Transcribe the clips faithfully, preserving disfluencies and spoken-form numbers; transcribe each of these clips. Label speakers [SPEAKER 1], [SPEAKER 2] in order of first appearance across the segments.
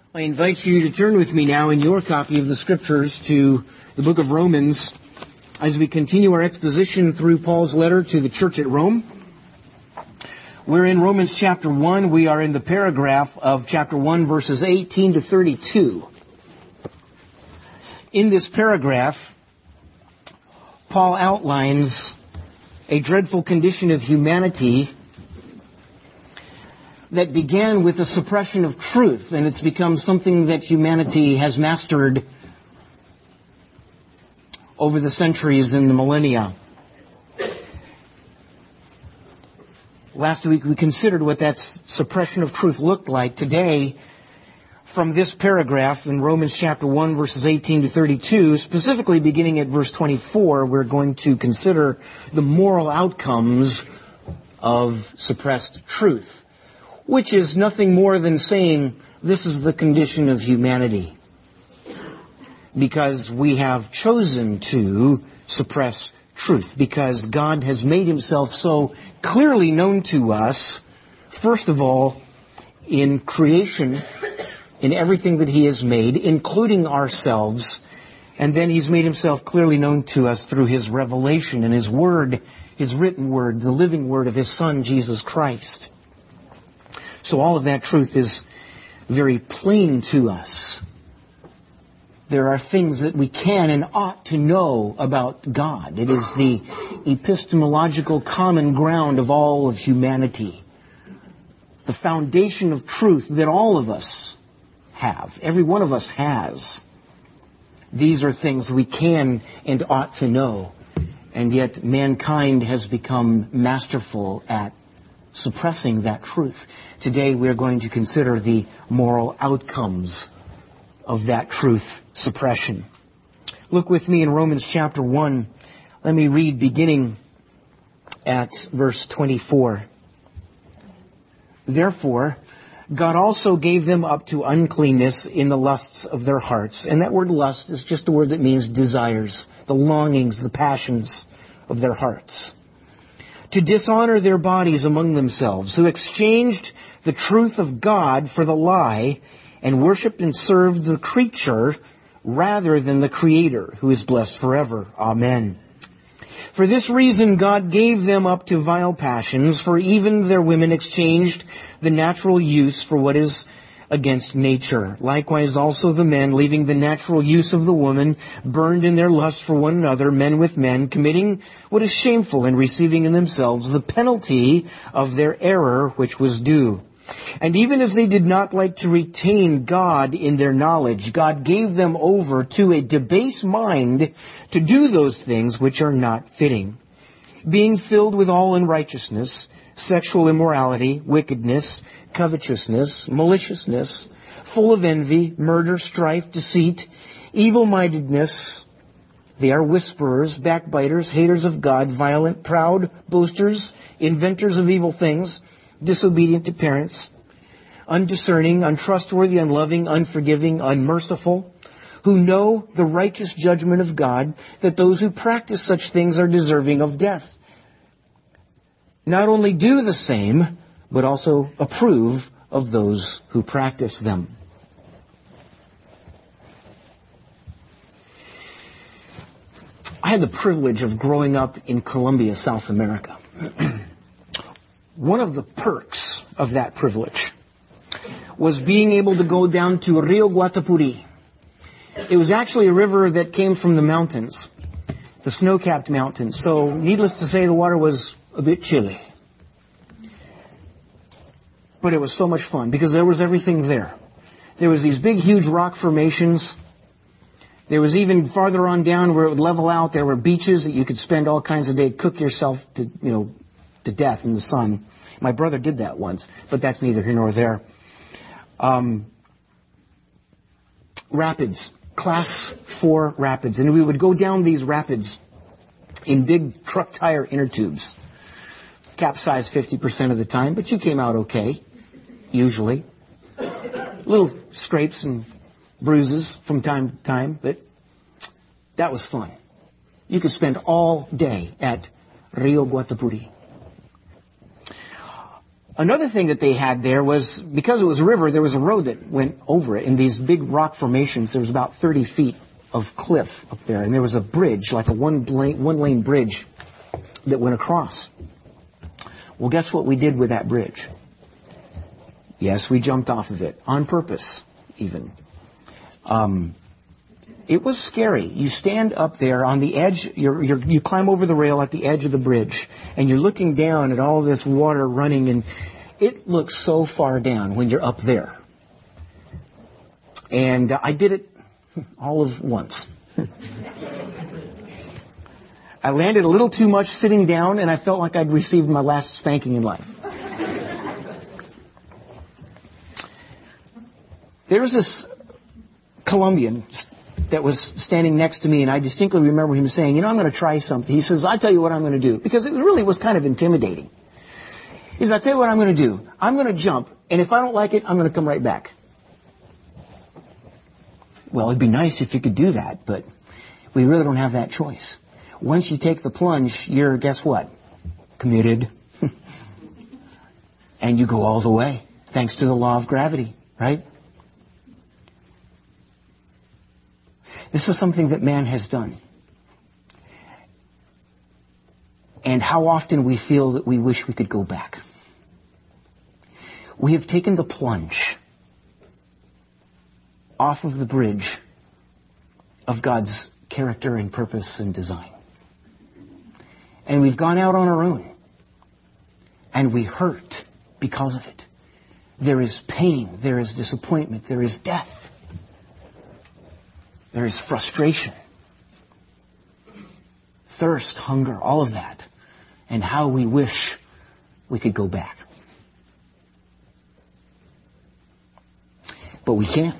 [SPEAKER 1] I invite you to turn with me now in your copy of the Scriptures to the book of Romans as we continue our exposition through Paul's letter to the church at Rome. We're in Romans chapter one. We are in the paragraph of chapter one, verses eighteen to thirty-two. In this paragraph, Paul outlines a dreadful condition of humanity that began with the suppression of truth, and it's become something that humanity has mastered over the centuries and the millennia. Last week we considered what that suppression of truth looked like. Today, from this paragraph in Romans chapter one, verses eighteen to thirty-two, specifically beginning at verse twenty-four, we're going to consider the moral outcomes of suppressed truth, which is nothing more than saying this is the condition of humanity, because we have chosen to suppress truth, because God has made himself so clearly known to us, first of all, in creation, in everything that he has made, including ourselves, and then he's made himself clearly known to us through his revelation and his word, his written word, the living word of his Son, Jesus Christ. So all of that truth is very plain to us. There are things that we can and ought to know about God. It is the epistemological common ground of all of humanity. The foundation of truth that all of us have. Every one of us has. These are things we can and ought to know. And yet mankind has become masterful at suppressing that truth. Today we are going to consider the moral outcomes of that truth suppression. Look with me in Romans chapter one. Let me read beginning at verse twenty-four. Therefore, God also gave them up to uncleanness in the lusts of their hearts. And that word lust is just a word that means desires, the longings, the passions of their hearts, to dishonor their bodies among themselves, who exchanged the truth of God for the lie, and worshipped and served the creature rather than the Creator, who is blessed forever. Amen. For this reason God gave them up to vile passions, for even their women exchanged the natural use for what is against nature. Likewise also the men, leaving the natural use of the woman, burned in their lust for one another, men with men, committing what is shameful, and receiving in themselves the penalty of their error which was due. And even as they did not like to retain God in their knowledge, God gave them over to a debased mind to do those things which are not fitting, being filled with all unrighteousness, sexual immorality, wickedness, covetousness, maliciousness, full of envy, murder, strife, deceit, evil-mindedness. They are whisperers, backbiters, haters of God, violent, proud, boasters, inventors of evil things, disobedient to parents, undiscerning, untrustworthy, unloving, unforgiving, unmerciful, who know the righteous judgment of God, that those who practice such things are deserving of death. Not only do the same, but also approve of those who practice them. I had the privilege of growing up in Colombia, South America. One of the perks of that privilege was being able to go down to Rio Guatapuri. It was actually a river that came from the mountains, the snow-capped mountains. So, needless to say, the water was a bit chilly. But it was so much fun because there was everything there. There was these big, huge rock formations. There was even farther on down where it would level out. There were beaches that you could spend all kinds of days, cook yourself to, you know, to death in the sun. My brother did that once, but that's neither here nor there. Um, rapids, class four rapids. And we would go down these rapids in big truck tire inner tubes. Capsized fifty percent of the time, but you came out okay, usually. Little scrapes and bruises from time to time, but that was fun. You could spend all day at Rio Guatapuri. Another thing that they had there was, because it was a river, there was a road that went over it. In these big rock formations, there was about thirty feet of cliff up there. And there was a bridge, like a one-lane, one-lane bridge that went across. Well, guess what we did with that bridge? Yes, we jumped off of it, on purpose, even. Um, it was scary. You stand up there on the edge, you're, you're, you climb over the rail at the edge of the bridge, and you're looking down at all this water running, and it looks so far down when you're up there. And uh, I did it all of once. I landed a little too much sitting down, and I felt like I'd received my last spanking in life. There was this Colombian that was standing next to me, and I distinctly remember him saying, you know, I'm going to try something. He says, I'll tell you what I'm going to do. Because it really was kind of intimidating. He says, I'll tell you what I'm going to do. I'm going to jump, and if I don't like it, I'm going to come right back. Well, it'd be nice if you could do that, but we really don't have that choice. Once you take the plunge, you're, guess what? Committed. And you go all the way, thanks to the law of gravity, right? This is something that man has done. And how often we feel that we wish we could go back. We have taken the plunge off of the bridge of God's character and purpose and design. And we've gone out on our own. And we hurt because of it. There is pain. There is disappointment. There is death. There is frustration. Thirst, hunger, all of that. And how we wish we could go back. But we can't.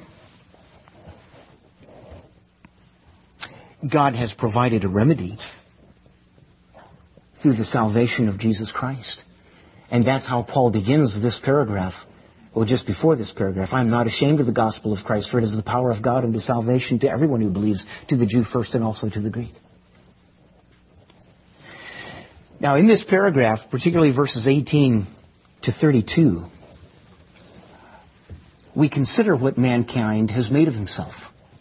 [SPEAKER 1] God has provided a remedy through the salvation of Jesus Christ. And that's how Paul begins this paragraph. Well, just before this paragraph, I am not ashamed of the gospel of Christ, for it is the power of God unto salvation to everyone who believes, to the Jew first and also to the Greek. Now, in this paragraph, particularly verses eighteen to thirty-two, we consider what mankind has made of himself.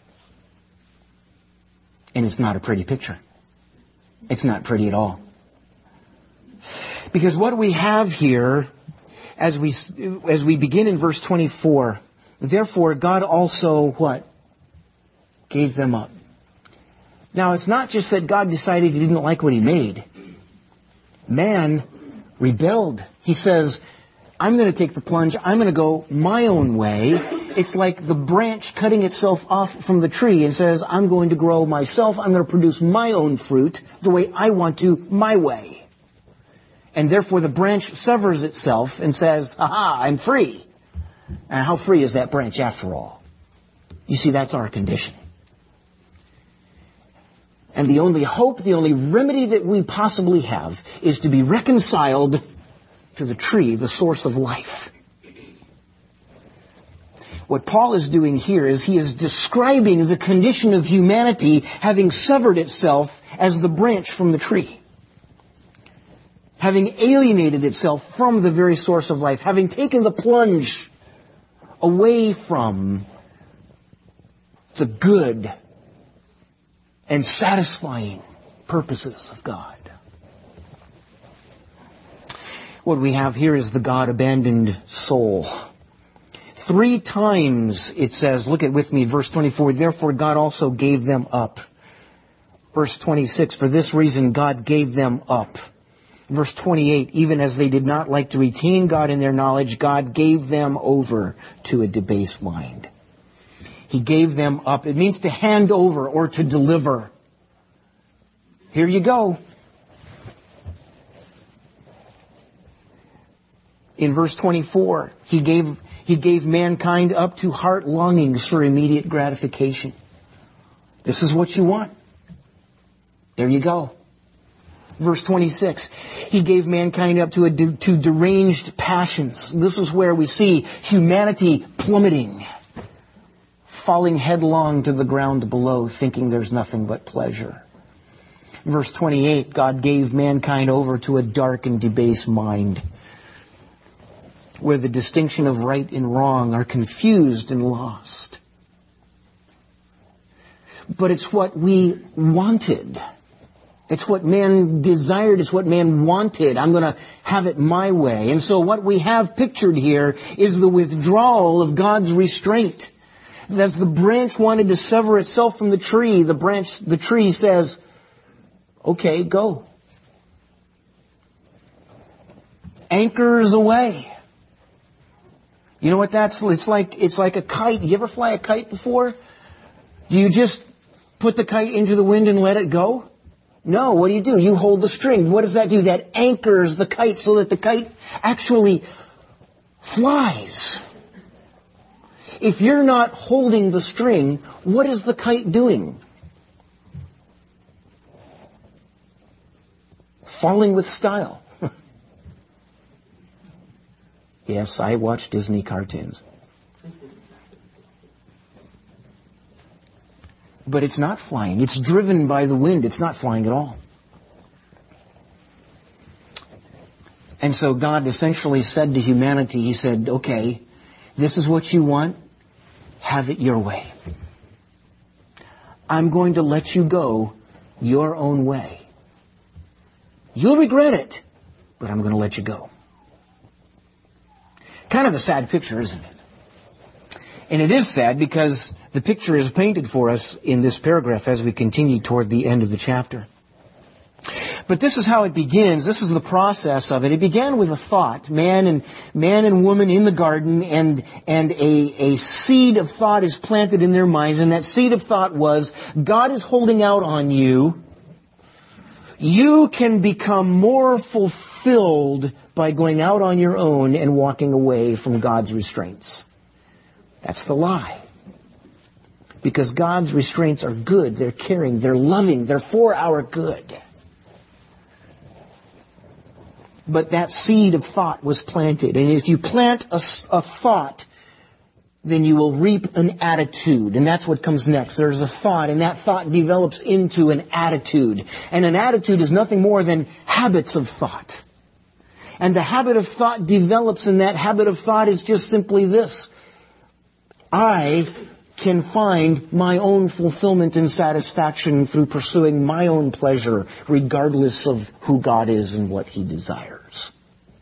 [SPEAKER 1] And it's not a pretty picture. It's not pretty at all. Because what we have here, as we as we begin in verse twenty-four, therefore God also, what? Gave them up. Now, it's not just that God decided he didn't like what he made. Man rebelled. He says, I'm going to take the plunge. I'm going to go my own way. It's like the branch cutting itself off from the tree and says, I'm going to grow myself. I'm going to produce my own fruit the way I want to, my way. And therefore the branch severs itself and says, aha, I'm free. And how free is that branch after all? You see, that's our condition. And the only hope, the only remedy that we possibly have is to be reconciled to the tree, the source of life. What Paul is doing here is he is describing the condition of humanity having severed itself as the branch from the tree. Having alienated itself from the very source of life. Having taken the plunge away from the good and satisfying purposes of God. What we have here is the God-abandoned soul. Three times it says, look at with me, verse twenty-four, therefore God also gave them up. Verse twenty-six, for this reason God gave them up. Verse twenty-eight, even as they did not like to retain God in their knowledge, God gave them over to a debased mind. He gave them up. It means to hand over or to deliver. Here you go. In verse twenty-four, he gave, he gave mankind up to heart longings for immediate gratification. This is what you want. There you go. Verse twenty-six, he gave mankind up to, a, to deranged passions. This is where we see humanity plummeting, falling headlong to the ground below, thinking there's nothing but pleasure. Verse twenty-eight, God gave mankind over to a dark and debased mind. where the distinction of right and wrong are confused and lost. But it's what we wanted. It's what man desired. It's what man wanted. I'm going to have it my way. And so what we have pictured here is the withdrawal of God's restraint. As the branch wanted to sever itself from the tree, the branch, the tree says, okay, go. Anchors away. You know what that's, it's like, it's like a kite. You ever fly a kite before? Do you just put the kite into the wind and let it go? No, what do you do? You hold the string. What does that do? That anchors the kite so that the kite actually flies. If you're not holding the string, what is the kite doing? Falling with style. Yes, I watch Disney cartoons. But it's not flying. It's driven by the wind. It's not flying at all. And so God essentially said to humanity, He said, okay, this is what you want. Have it your way. I'm going to let you go your own way. You'll regret it, but I'm going to let you go. Kind of a sad picture, isn't it? And it is sad because the picture is painted for us in this paragraph as we continue toward the end of the chapter. But this is how it begins. This is the process of it. It began with a thought. Man and man and woman in the garden, and and a, a seed of thought is planted in their minds. And that seed of thought was, God is holding out on you. You can become more fulfilled by going out on your own and walking away from God's restraints. That's the lie. Because God's restraints are good. They're caring. They're loving. They're for our good. But that seed of thought was planted. And if you plant a, a thought, then you will reap an attitude. And that's what comes next. There's a thought, and that thought develops into an attitude. And an attitude is nothing more than habits of thought. And the habit of thought develops, and that habit of thought is just simply this. I can find my own fulfillment and satisfaction through pursuing my own pleasure, regardless of who God is and what He desires.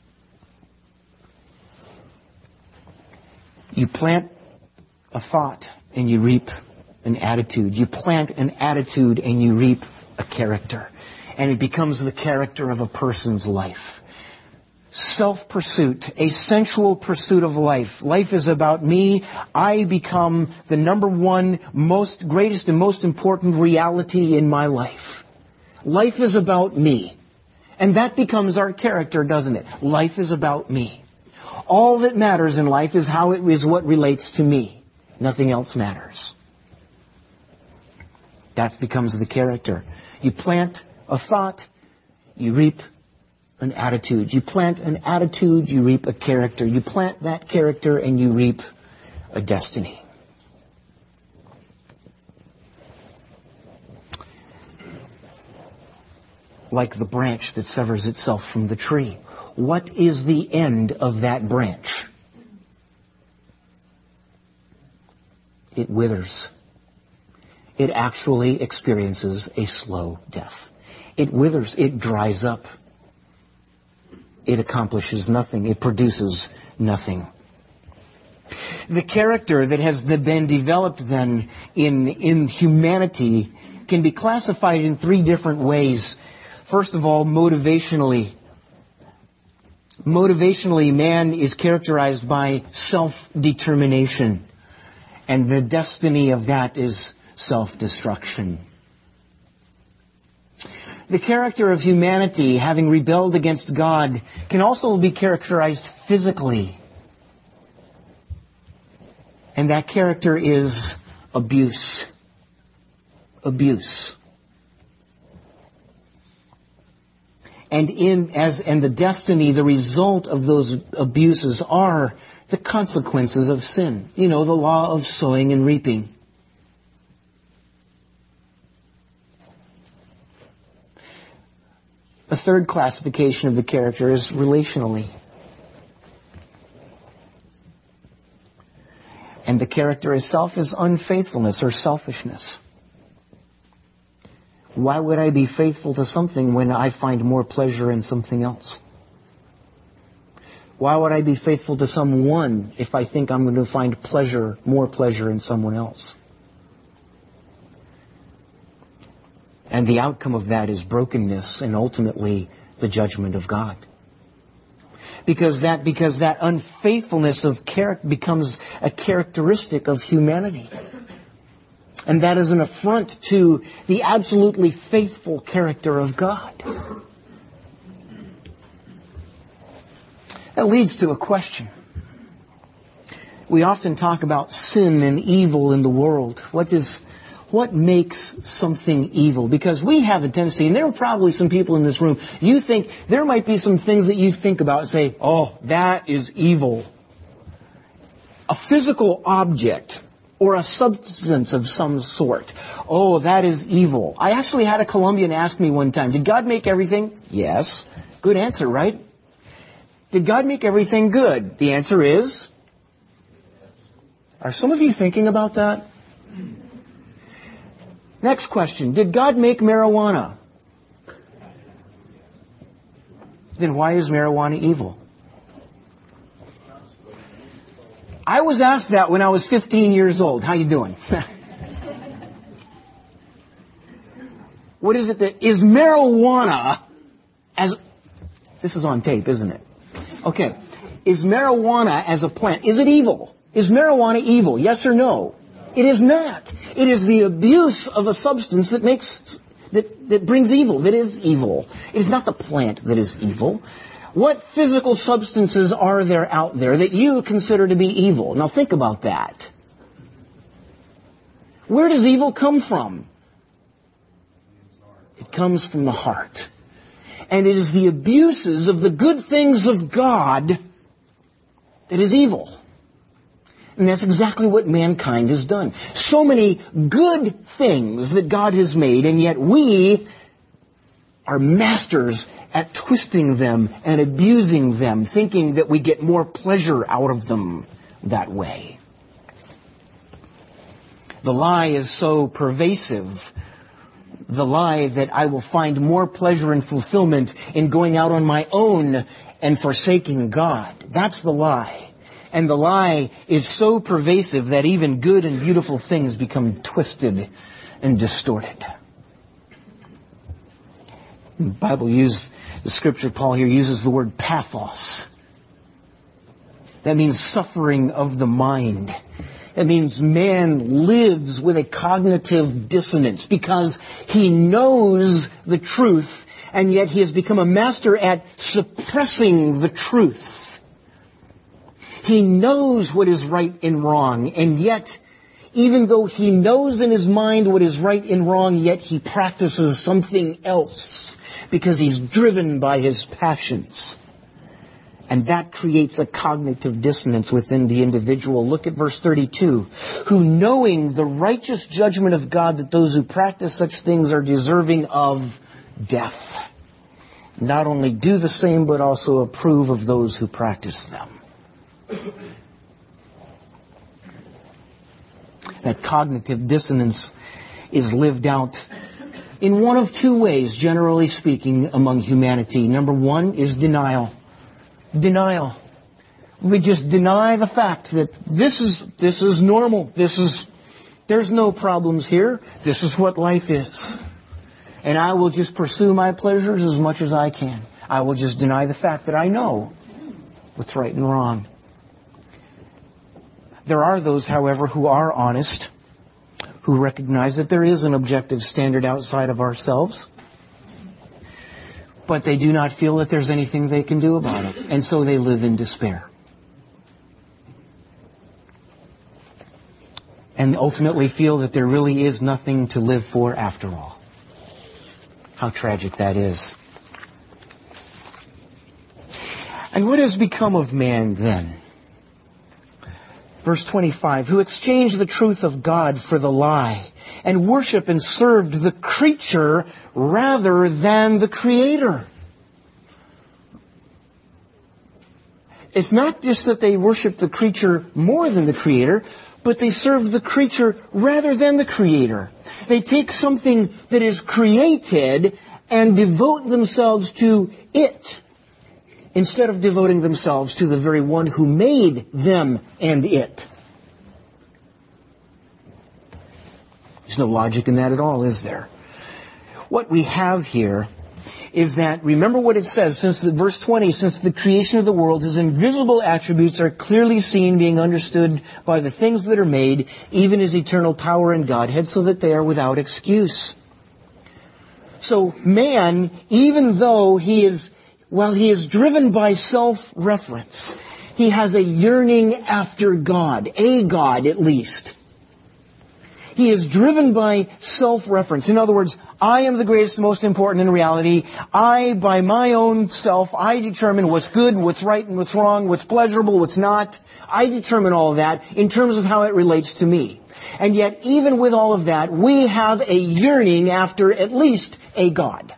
[SPEAKER 1] You plant a thought and you reap an attitude. You plant an attitude and you reap a character. And it becomes the character of a person's life. Self-pursuit, a sensual pursuit of life. Life is about me. I become the number one, most greatest and most important reality in my life. Life is about me. And that becomes our character, doesn't it? Life is about me. All that matters in life is how it is what relates to me. Nothing else matters. That becomes the character. You plant a thought, you reap an attitude. You plant an attitude, you reap a character. You plant that character and you reap a destiny. Like the branch that severs itself from the tree. What is the end of that branch? It withers. It actually experiences a slow death. It withers. It dries up. It accomplishes nothing. It produces nothing. The character that has been developed then in, in humanity can be classified in three different ways. First of all, motivationally. Motivationally, man is characterized by self-determination. And the destiny of that is self-destruction. The character of humanity, having rebelled against God, can also be characterized physically. And that character is abuse. Abuse. And in as and the destiny, the result of those abuses are the consequences of sin. You know, the law of sowing and reaping. A third classification of the character is relationally. And the character itself is unfaithfulness or selfishness. Why would I be faithful to something when I find more pleasure in something else? Why would I be faithful to someone if I think I'm going to find pleasure, more pleasure in someone else? And the outcome of that is brokenness and ultimately the judgment of God. Because that, because that unfaithfulness of character becomes a characteristic of humanity. And that is an affront to the absolutely faithful character of God. That leads to a question. We often talk about sin and evil in the world. What does, what makes something evil? Because we have a tendency, and there are probably some people in this room, you think, there might be some things that you think about and say, oh, that is evil. A physical object or a substance of some sort. Oh, that is evil. I actually had a Colombian ask me one time, did God make everything? Yes. Good answer, right? Did God make everything good? The answer is... Are some of you thinking about that? Next question. Did God make marijuana? Then why is marijuana evil? I was asked that when I was fifteen years old. How you doing? What is it that... Is marijuana... as This is on tape, isn't it? Okay. Is marijuana as a plant, is it evil? Is marijuana evil? Yes or no? It is not. It is the abuse of a substance that makes, that, that brings evil, that is evil. It is not the plant that is evil. What physical substances are there out there that you consider to be evil? Now think about that. Where does evil come from? It comes from the heart. And it is the abuses of the good things of God that is evil. And that's exactly what mankind has done. So many good things that God has made, and yet we are masters at twisting them and abusing them, thinking that we get more pleasure out of them that way. The lie is so pervasive. The lie that I will find more pleasure and fulfillment in going out on my own and forsaking God. That's the lie. And the lie is so pervasive that even good and beautiful things become twisted and distorted. The Bible uses, the scripture, Paul here uses the word pathos. That means suffering of the mind. That means man lives with a cognitive dissonance because he knows the truth and yet he has become a master at suppressing the truth. He knows what is right and wrong, and yet, even though he knows in his mind what is right and wrong, yet he practices something else because he's driven by his passions. And that creates a cognitive dissonance within the individual. Look at verse thirty-two. Who, knowing the righteous judgment of God, that those who practice such things are deserving of death, not only do the same, but also approve of those who practice them. That cognitive dissonance is lived out in one of two ways, generally speaking, among humanity. Number one is denial. Denial. We just deny the fact that this is this is normal. This is there's no problems here. This is what life is. And I will just pursue my pleasures as much as I can. I will just deny the fact that I know what's right and wrong. There are those, however, who are honest, who recognize that there is an objective standard outside of ourselves, but they do not feel that there's anything they can do about it, and so they live in despair. And ultimately feel that there really is nothing to live for after all. How tragic that is. And what has become of man then? Verse twenty-five, who exchanged the truth of God for the lie, and worship and served the creature rather than the Creator. It's not just that they worship the creature more than the Creator, but they serve the creature rather than the Creator. They take something that is created and devote themselves to it instead of devoting themselves to the very one who made them and it. There's no logic in that at all, is there? What we have here is that, remember what it says, since the, verse twenty, since the creation of the world, His invisible attributes are clearly seen, being understood by the things that are made, even His eternal power and Godhead, so that they are without excuse. So man, even though he is, well, he is driven by self-reference, he has a yearning after God, a God at least. He is driven by self-reference. In other words, I am the greatest, most important in reality. I, by my own self, I determine what's good, what's right, and what's wrong, what's pleasurable, what's not. I determine all of that in terms of how it relates to me. And yet, even with all of that, we have a yearning after at least a God.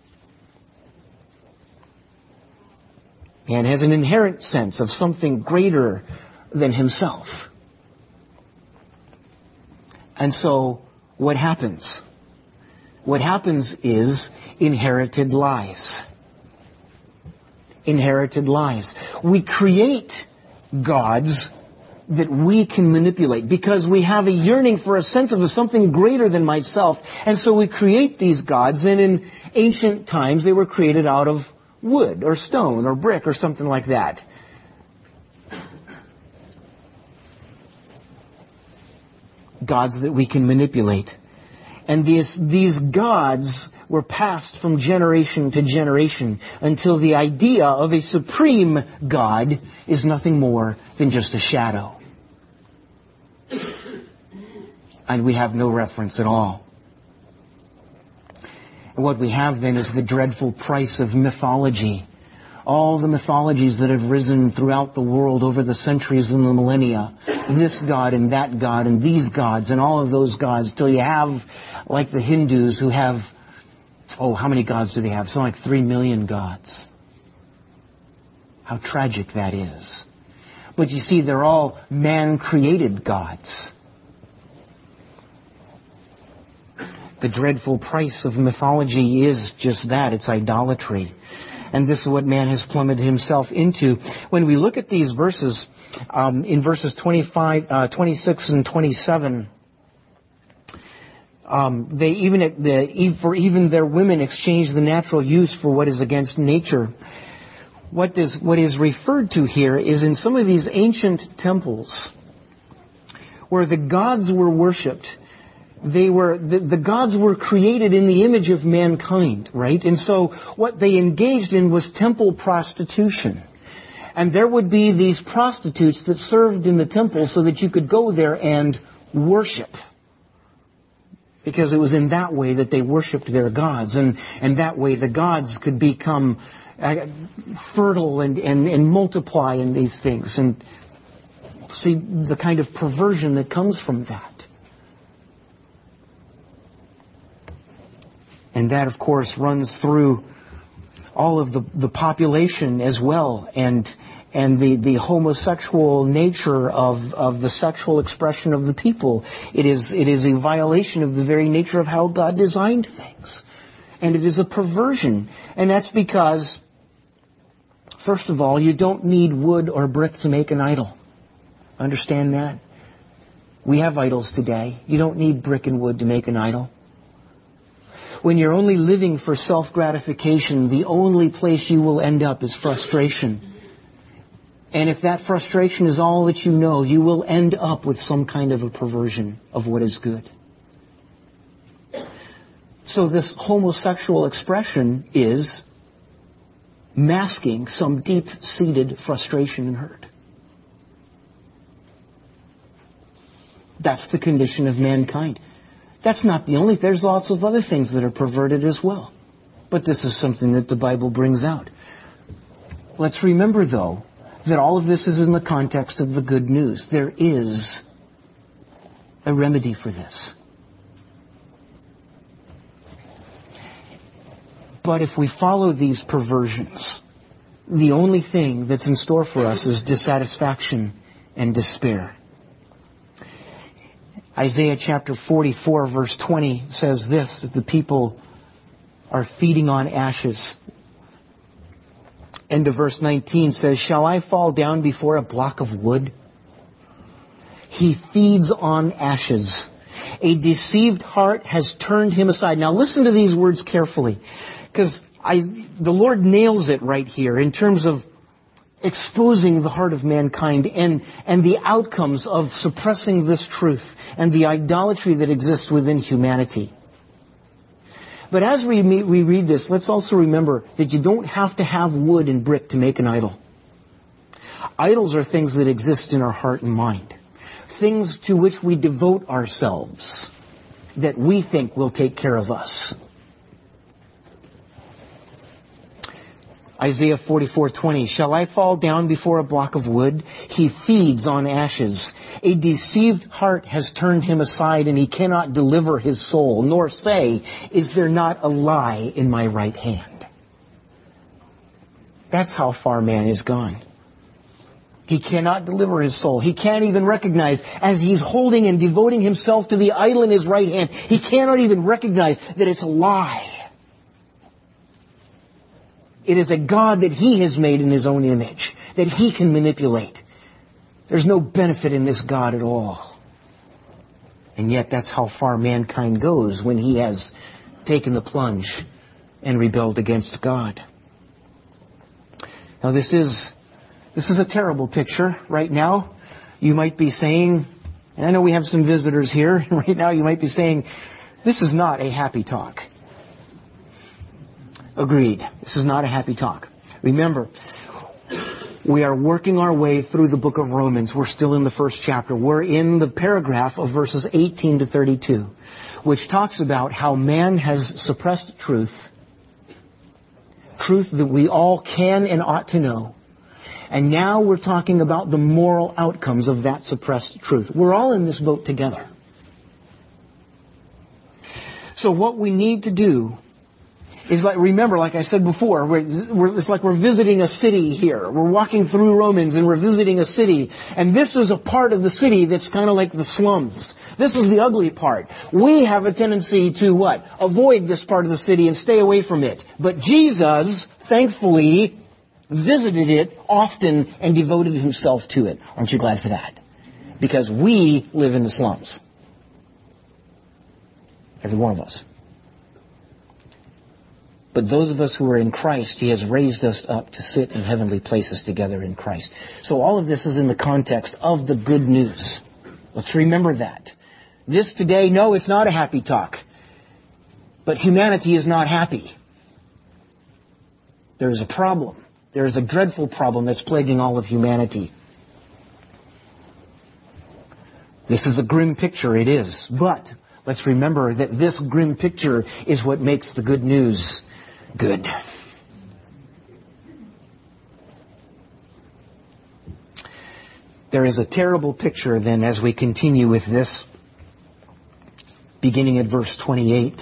[SPEAKER 1] Man has an inherent sense of something greater than himself. And so, what happens? What happens is inherited lies. Inherited lies. We create gods that we can manipulate because we have a yearning for a sense of something greater than myself. And so we create these gods, and in ancient times they were created out of wood or stone or brick or something like that. Gods that we can manipulate. And these, these gods were passed from generation to generation until the idea of a supreme God is nothing more than just a shadow. And we have no reference at all. And what we have then is the dreadful price of mythology. All the mythologies that have risen throughout the world over the centuries and the millennia. This God and that God and these gods and all of those gods, till you have, like the Hindus who have, oh, how many gods do they have? Something like three million gods. How tragic that is. But you see, they're all man-created gods. The dreadful price of mythology is just that. It's idolatry. And this is what man has plummeted himself into. When we look at these verses, um, in verses twenty-five, uh, twenty-six and twenty-seven, um, they even the, for even their women exchange the natural use for what is against nature. What is what is referred to here is in some of these ancient temples where the gods were worshipped. They were, the, the gods were created in the image of mankind, right? And so what they engaged in was temple prostitution. And there would be these prostitutes that served in the temple so that you could go there and worship. Because it was in that way that they worshipped their gods. And, and that way the gods could become uh, fertile and, and, and multiply in these things. And see the kind of perversion that comes from that. And that, of course, runs through all of the, the population as well, and and the, the homosexual nature of, of the sexual expression of the people. It is it is a violation of the very nature of how God designed things. And it is a perversion. And that's because, first of all, you don't need wood or brick to make an idol. Understand that? We have idols today. You don't need brick and wood to make an idol. When you're only living for self-gratification, the only place you will end up is frustration. And if that frustration is all that you know, you will end up with some kind of a perversion of what is good. So this homosexual expression is masking some deep-seated frustration and hurt. That's the condition of mankind. That's not the only. There's lots of other things that are perverted as well. But this is something that the Bible brings out. Let's remember, though, that all of this is in the context of the good news. There is a remedy for this. But if we follow these perversions, the only thing that's in store for us is dissatisfaction and despair. Isaiah chapter forty-four verse twenty says this, that the people are feeding on ashes. End of verse nineteen says, shall I fall down before a block of wood? He feeds on ashes. A deceived heart has turned him aside. Now listen to these words carefully, because I, the Lord nails it right here in terms of exposing the heart of mankind and, and the outcomes of suppressing this truth and the idolatry that exists within humanity. But as we, we read this, let's also remember that you don't have to have wood and brick to make an idol. Idols are things that exist in our heart and mind. Things to which we devote ourselves that we think will take care of us. Isaiah forty-four twenty, shall I fall down before a block of wood? He feeds on ashes. A deceived heart has turned him aside, and he cannot deliver his soul, nor say, is there not a lie in my right hand? That's how far man is gone. He cannot deliver his soul. He can't even recognize, as he's holding and devoting himself to the idol in his right hand, he cannot even recognize that it's a lie. It is a God that he has made in his own image, that he can manipulate. There's no benefit in this God at all. And yet that's how far mankind goes when he has taken the plunge and rebelled against God. Now this is, this is a terrible picture right now. You might be saying, and I know we have some visitors here, right now you might be saying, this is not a happy talk. Agreed. This is not a happy talk. Remember, we are working our way through the book of Romans. We're still in the first chapter. We're in the paragraph of verses eighteen to thirty-two, which talks about how man has suppressed truth, truth that we all can and ought to know. And now we're talking about the moral outcomes of that suppressed truth. We're all in this boat together. So what we need to do is like, remember, like I said before, we're, we're, it's like we're visiting a city here. We're walking through Romans and we're visiting a city. And this is a part of the city that's kind of like the slums. This is the ugly part. We have a tendency to what? Avoid this part of the city and stay away from it. But Jesus, thankfully, visited it often and devoted himself to it. Aren't you glad for that? Because we live in the slums. Every one of us. But those of us who are in Christ, he has raised us up to sit in heavenly places together in Christ. So all of this is in the context of the good news. Let's remember that. This today, no, it's not a happy talk. But humanity is not happy. There is a problem. There is a dreadful problem that's plaguing all of humanity. This is a grim picture, it is. But let's remember that this grim picture is what makes the good news good. There is a terrible picture then as we continue with this, beginning at verse twenty-eight.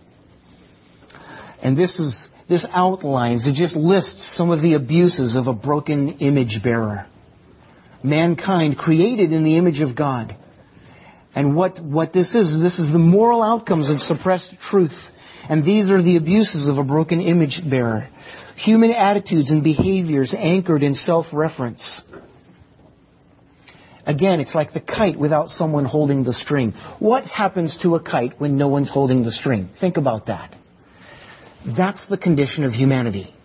[SPEAKER 1] And this is this outlines, it just lists some of the abuses of a broken image bearer. Mankind created in the image of God. And what, what this is, this is the moral outcomes of suppressed truth. And these are the abuses of a broken image bearer. Human attitudes and behaviors anchored in self-reference. Again, it's like the kite without someone holding the string. What happens to a kite when no one's holding the string? Think about that. That's the condition of humanity.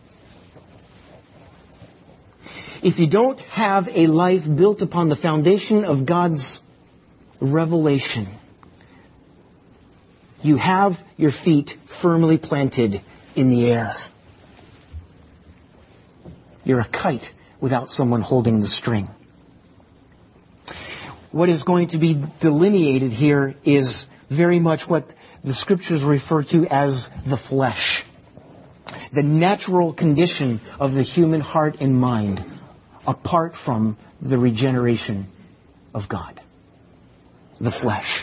[SPEAKER 1] If you don't have a life built upon the foundation of God's revelation, you have your feet firmly planted in the air. You're a kite without someone holding the string. What is going to be delineated here is very much what the Scriptures refer to as the flesh. The natural condition of the human heart and mind apart from the regeneration of God. The flesh.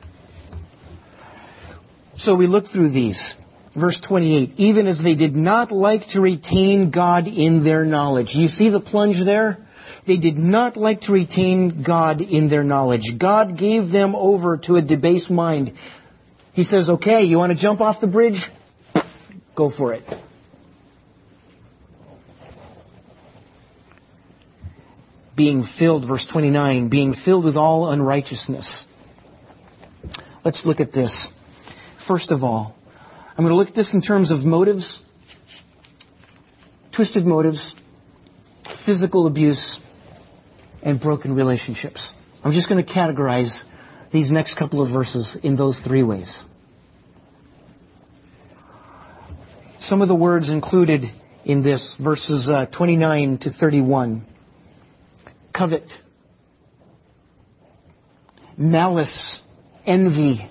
[SPEAKER 1] So we look through these. Verse twenty-eight, even as they did not like to retain God in their knowledge. You see the plunge there? They did not like to retain God in their knowledge. God gave them over to a debased mind. He says, okay, you want to jump off the bridge? Go for it. Being filled, verse twenty-nine, being filled with all unrighteousness. Let's look at this. First of all, I'm going to look at this in terms of motives, twisted motives, physical abuse, and broken relationships. I'm just going to categorize these next couple of verses in those three ways. Some of the words included in this, verses uh, twenty-nine to thirty-one. Covet, malice, envy,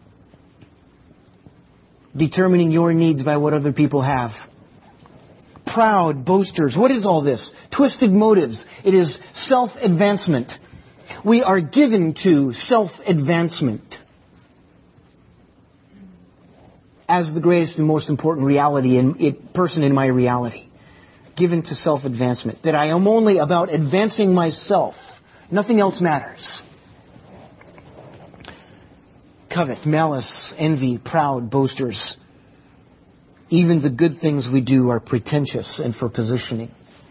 [SPEAKER 1] determining your needs by what other people have. Proud, boasters. What is all this? Twisted motives. It is self-advancement. We are given to self-advancement as the greatest and most important reality in it, person in my reality. Given to self-advancement. That I am only about advancing myself. Nothing else matters. Covet, malice, envy, proud, boasters. Even the good things we do are pretentious and for positioning.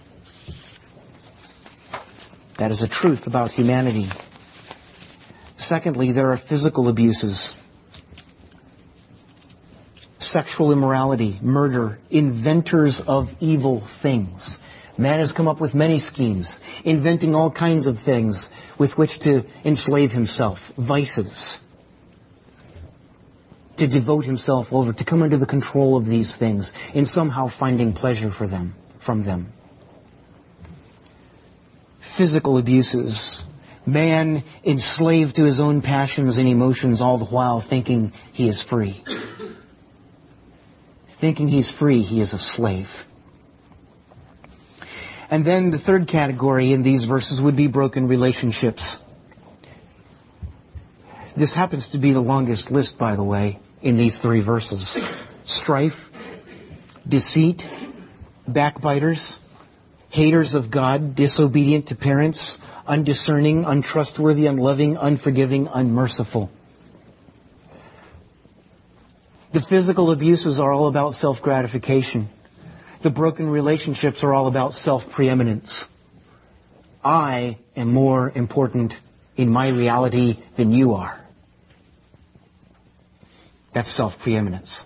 [SPEAKER 1] That is a truth about humanity. Secondly, there are physical abuses. Sexual immorality, murder, inventors of evil things. Man has come up with many schemes, inventing all kinds of things with which to enslave himself, vices, to devote himself over, to come under the control of these things, and somehow finding pleasure for them, from them. Physical abuses. Man enslaved to his own passions and emotions all the while thinking he is free. Thinking he's free, he is a slave. And then the third category in these verses would be broken relationships. This happens to be the longest list, by the way, in these three verses. Strife, deceit, backbiters, haters of God, disobedient to parents, undiscerning, untrustworthy, unloving, unforgiving, unmerciful. The physical abuses are all about self-gratification. The broken relationships are all about self-preeminence. I am more important in my reality than you are. That's self-preeminence.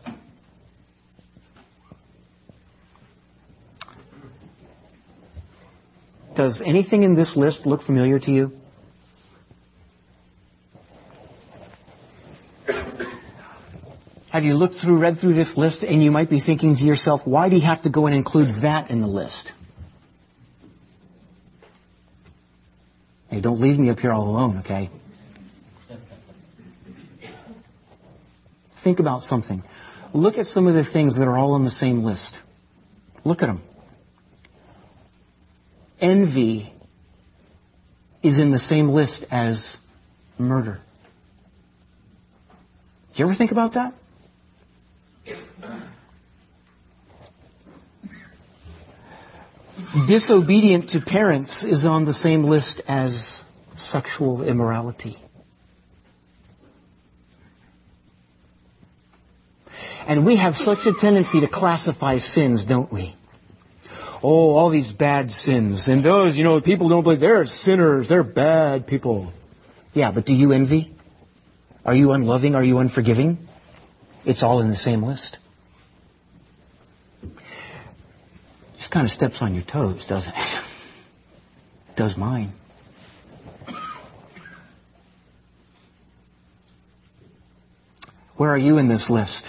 [SPEAKER 1] Does anything in this list look familiar to you? Have you looked through, read through this list, and you might be thinking to yourself, why do you have to go and include that in the list? Hey, don't leave me up here all alone, okay? Think about something. Look at some of the things that are all on the same list. Look at them. Envy is in the same list as murder. Do you ever think about that? Disobedient to parents is on the same list as sexual immorality. And we have such a tendency to classify sins, don't we? Oh, all these bad sins. And those, you know, people don't believe they're sinners. They're bad people. Yeah, but do you envy? Are you unloving? Are you unforgiving? It's all in the same list. Just kind of steps on your toes, doesn't it? It does mine. Where are you in this list?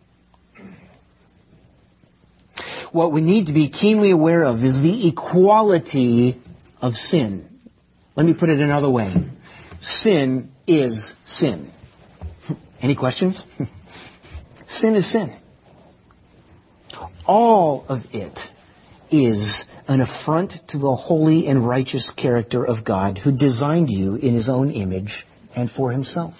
[SPEAKER 1] What we need to be keenly aware of is the equality of sin. Let me put it another way. Sin is sin. Any questions? Sin is sin. All of it is an affront to the holy and righteous character of God who designed you in His own image and for Himself.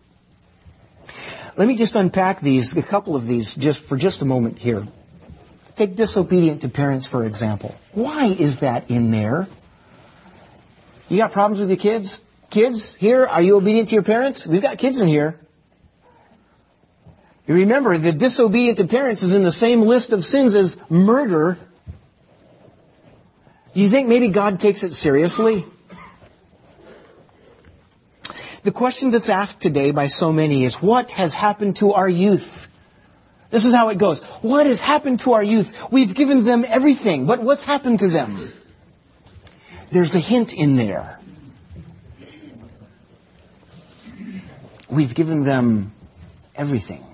[SPEAKER 1] Let me just unpack these, a couple of these, just for just a moment here. Take disobedient to parents, for example. Why is that in there? You got problems with your kids? Kids, here, are you obedient to your parents? We've got kids in here. You remember, the disobedient to parents is in the same list of sins as murder. Do you think maybe God takes it seriously? The question that's asked today by so many is, what has happened to our youth? This is how it goes. What has happened to our youth? We've given them everything, but what's happened to them? There's a hint in there. We've given them everything.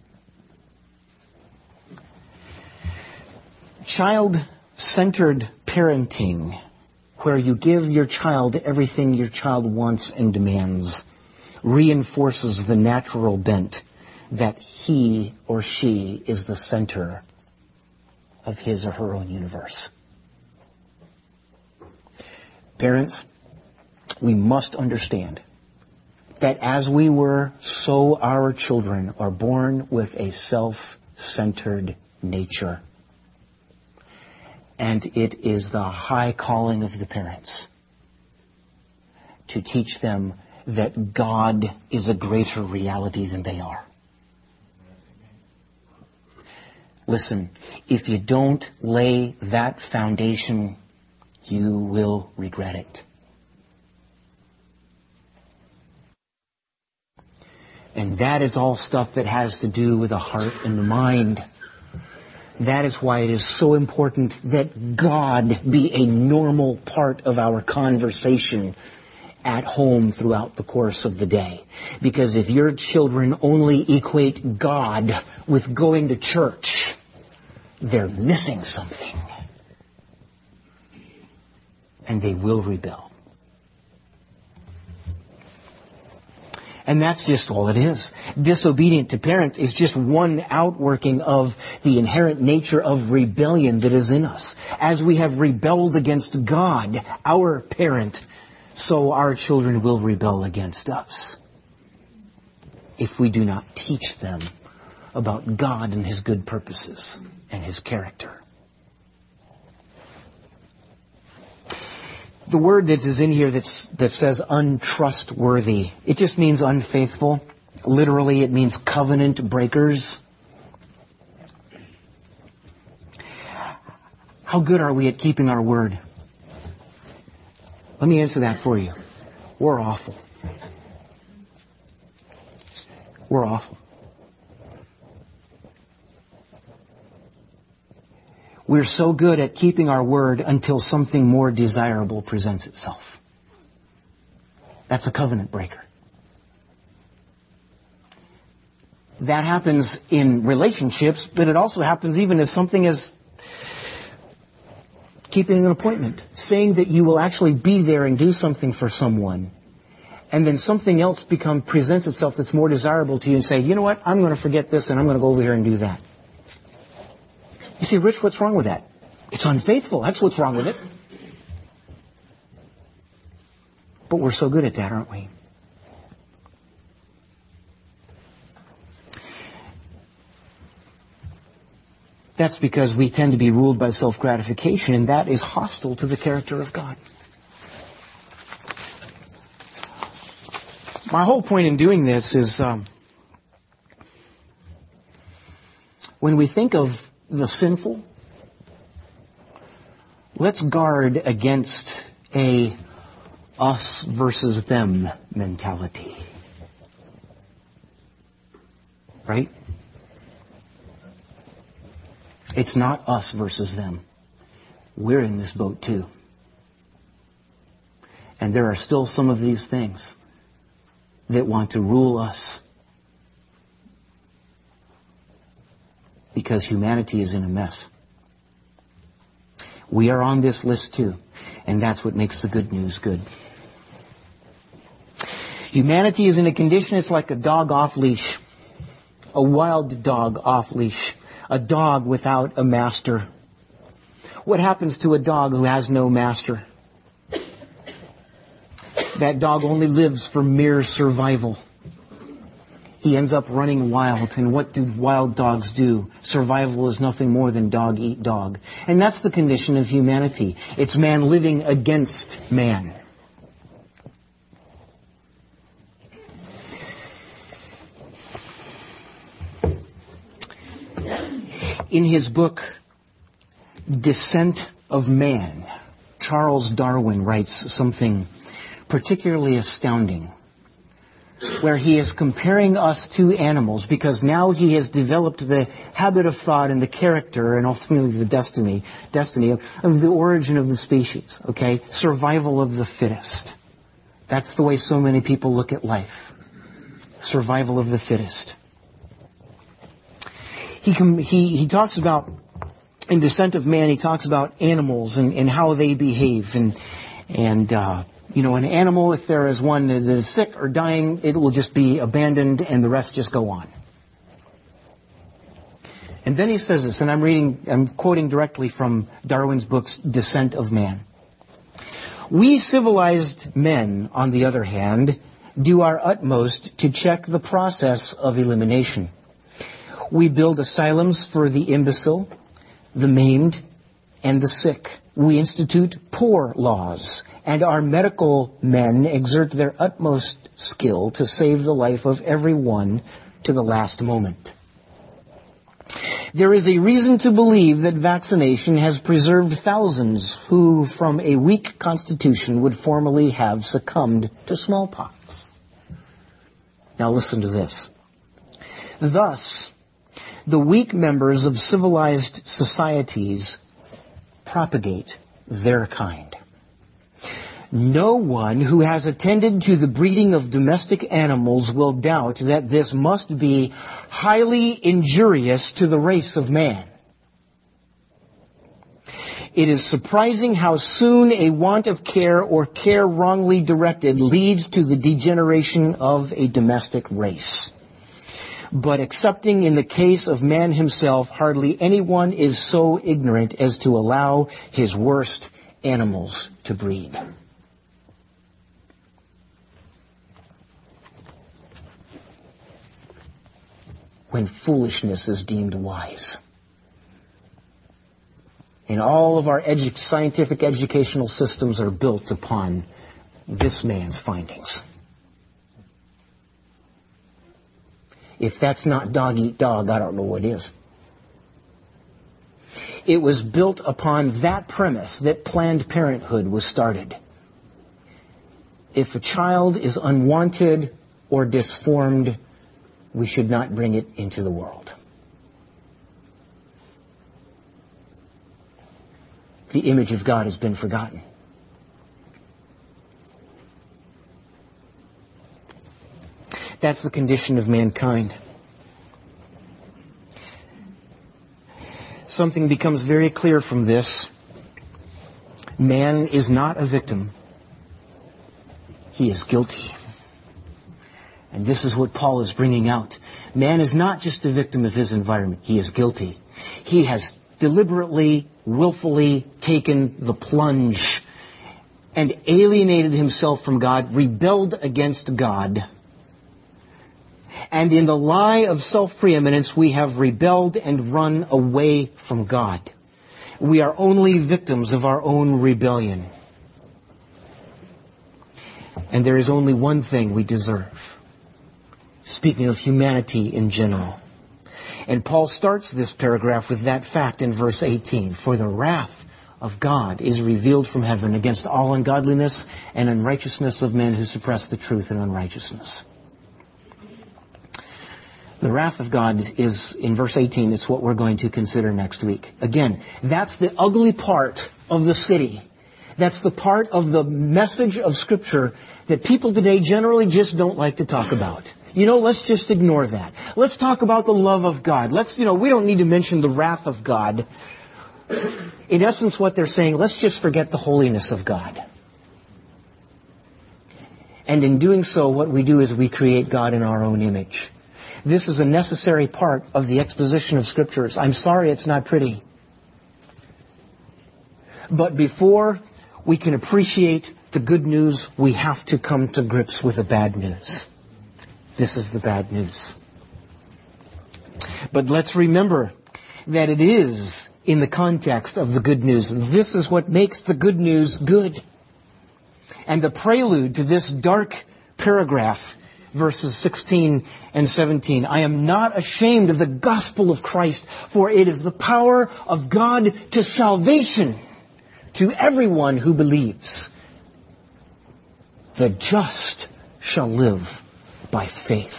[SPEAKER 1] Child-centered parenting, where you give your child everything your child wants and demands, reinforces the natural bent that he or she is the center of his or her own universe. Parents, we must understand that as we were, so our children are born with a self-centered nature. And it is the high calling of the parents to teach them that God is a greater reality than they are. Listen, if you don't lay that foundation, you will regret it. And that is all stuff that has to do with the heart and the mind. That is why it is so important that God be a normal part of our conversation at home throughout the course of the day. Because if your children only equate God with going to church, they're missing something. And they will rebel. And that's just all it is. Disobedient to parents is just one outworking of the inherent nature of rebellion that is in us. As we have rebelled against God, our parent, so our children will rebel against us if we do not teach them about God and His good purposes and His character. The word that is in here that's, that says untrustworthy, it just means unfaithful. Literally, it means covenant breakers. How good are we at keeping our word? Let me answer that for you. We're awful. We're awful. We're so good at keeping our word until something more desirable presents itself. That's a covenant breaker. That happens in relationships, but it also happens even as something as keeping an appointment. Saying that you will actually be there and do something for someone. And then something else become presents itself that's more desirable to you and say, you know what, I'm going to forget this and I'm going to go over here and do that. You see, Rich, what's wrong with that? It's unfaithful. That's what's wrong with it. But we're so good at that, aren't we? That's because we tend to be ruled by self-gratification, and that is hostile to the character of God. My whole point in doing this is um, when we think of the sinful, let's guard against a us versus them mentality. Right? It's not us versus them. We're in this boat too. And there are still some of these things that want to rule us. Because humanity is in a mess. We are on this list too. And that's what makes the good news good. Humanity is in a condition, it's like a dog off leash. A wild dog off leash. A dog without a master. What happens to a dog who has no master? That dog only lives for mere survival. He ends up running wild. And what do wild dogs do? Survival is nothing more than dog eat dog. And that's the condition of humanity. It's man living against man. In his book, Descent of Man, Charles Darwin writes something particularly astounding, where he is comparing us to animals, because now he has developed the habit of thought and the character and ultimately the destiny, destiny of, of the origin of the species, okay? Survival of the fittest. That's the way so many people look at life. Survival of the fittest. He, he, he talks about, in Descent of Man, he talks about animals and, and how they behave. And, and uh, you know, an animal, if there is one that is sick or dying, it will just be abandoned and the rest just go on. And then he says this, and I'm reading, I'm quoting directly from Darwin's book's Descent of Man. We civilized men, on the other hand, do our utmost to check the process of elimination. We build asylums for the imbecile, the maimed, and the sick. We institute poor laws, and our medical men exert their utmost skill to save the life of everyone to the last moment. There is a reason to believe that vaccination has preserved thousands who, from a weak constitution, would formerly have succumbed to smallpox. Now listen to this. Thus, the weak members of civilized societies propagate their kind. No one who has attended to the breeding of domestic animals will doubt that this must be highly injurious to the race of man. It is surprising how soon a want of care or care wrongly directed leads to the degeneration of a domestic race. But excepting in the case of man himself, hardly anyone is so ignorant as to allow his worst animals to breed. When foolishness is deemed wise. And all of our edu- scientific educational systems are built upon this man's findings. If that's not dog eat dog, I don't know what is. It was built upon that premise that Planned Parenthood was started. If a child is unwanted or disformed, we should not bring it into the world. The image of God has been forgotten. That's the condition of mankind. Something becomes very clear from this. Man is not a victim. He is guilty. And this is what Paul is bringing out. Man is not just a victim of his environment. He is guilty. He has deliberately, willfully taken the plunge and alienated himself from God, rebelled against God. And in the lie of self-preeminence, we have rebelled and run away from God. We are only victims of our own rebellion. And there is only one thing we deserve. Speaking of humanity in general. And Paul starts this paragraph with that fact in verse eighteen. For the wrath of God is revealed from heaven against all ungodliness and unrighteousness of men who suppress the truth in unrighteousness. The wrath of God is, in verse eighteen, it's what we're going to consider next week. Again, that's the ugly part of the city. That's the part of the message of Scripture that people today generally just don't like to talk about. You know, let's just ignore that. Let's talk about the love of God. Let's, you know, we don't need to mention the wrath of God. In essence, what they're saying, let's just forget the holiness of God. And in doing so, what we do is we create God in our own image. This is a necessary part of the exposition of Scriptures. I'm sorry it's not pretty. But before we can appreciate the good news, we have to come to grips with the bad news. This is the bad news. But let's remember that it is in the context of the good news. And this is what makes the good news good. And the prelude to this dark paragraph, verses sixteen and seventeen. I am not ashamed of the gospel of Christ, for it is the power of God to salvation to everyone who believes. The just shall live by faith.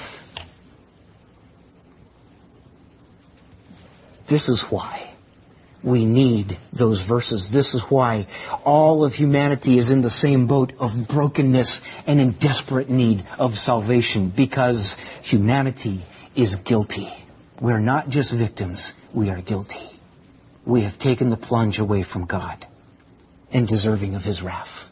[SPEAKER 1] This is why we need those verses. This is why all of humanity is in the same boat of brokenness and in desperate need of salvation. Because humanity is guilty. We're not just victims. We are guilty. We have taken the plunge away from God and deserving of His wrath.